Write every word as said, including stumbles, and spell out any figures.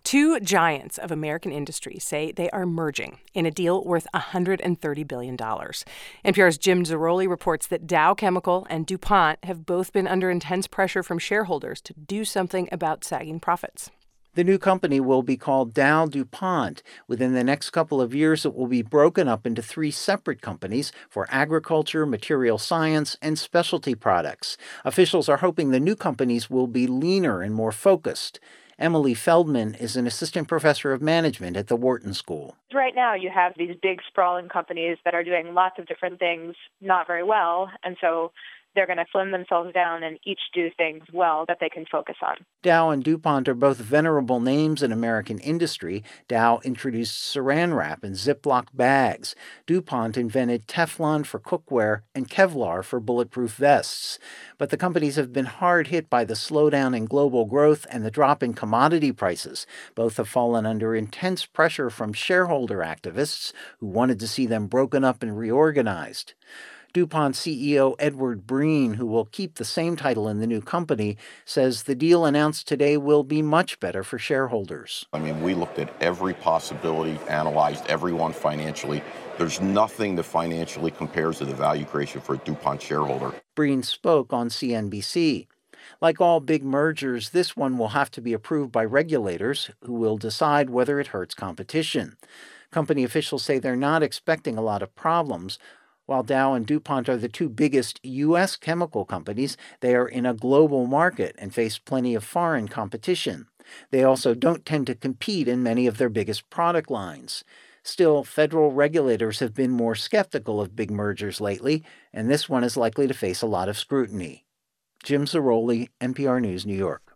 Two giants of American industry say they are merging in a deal worth one hundred thirty billion dollars. N P R's Jim Zarroli reports that Dow Chemical and DuPont have both been under intense pressure from shareholders to do something about sagging profits. The new company will be called Dow DuPont. Within the next couple of years, it will be broken up into three separate companies for agriculture, material science, and specialty products. Officials are hoping the new companies will be leaner and more focused. Emily Feldman is an assistant professor of management at the Wharton School. Right now, you have these big, sprawling companies that are doing lots of different things not very well, and so they're going to slim themselves down and each do things well that they can focus on. Dow and DuPont are both venerable names in American industry. Dow introduced Saran Wrap and Ziploc bags. DuPont invented Teflon for cookware and Kevlar for bulletproof vests. But the companies have been hard hit by the slowdown in global growth and the drop in commodity prices. Both have fallen under intense pressure from shareholder activists who wanted to see them broken up and reorganized. DuPont C E O Edward Breen, who will keep the same title in the new company, says the deal announced today will be much better for shareholders. I mean, we looked at every possibility, analyzed everyone financially. There's nothing that financially compares to the value creation for a DuPont shareholder. Breen spoke on C N B C. Like all big mergers, this one will have to be approved by regulators who will decide whether it hurts competition. Company officials say they're not expecting a lot of problems. While Dow and DuPont are the two biggest U S chemical companies, they are in a global market and face plenty of foreign competition. They also don't tend to compete in many of their biggest product lines. Still, federal regulators have been more skeptical of big mergers lately, and this one is likely to face a lot of scrutiny. Jim Zarroli, N P R News, New York.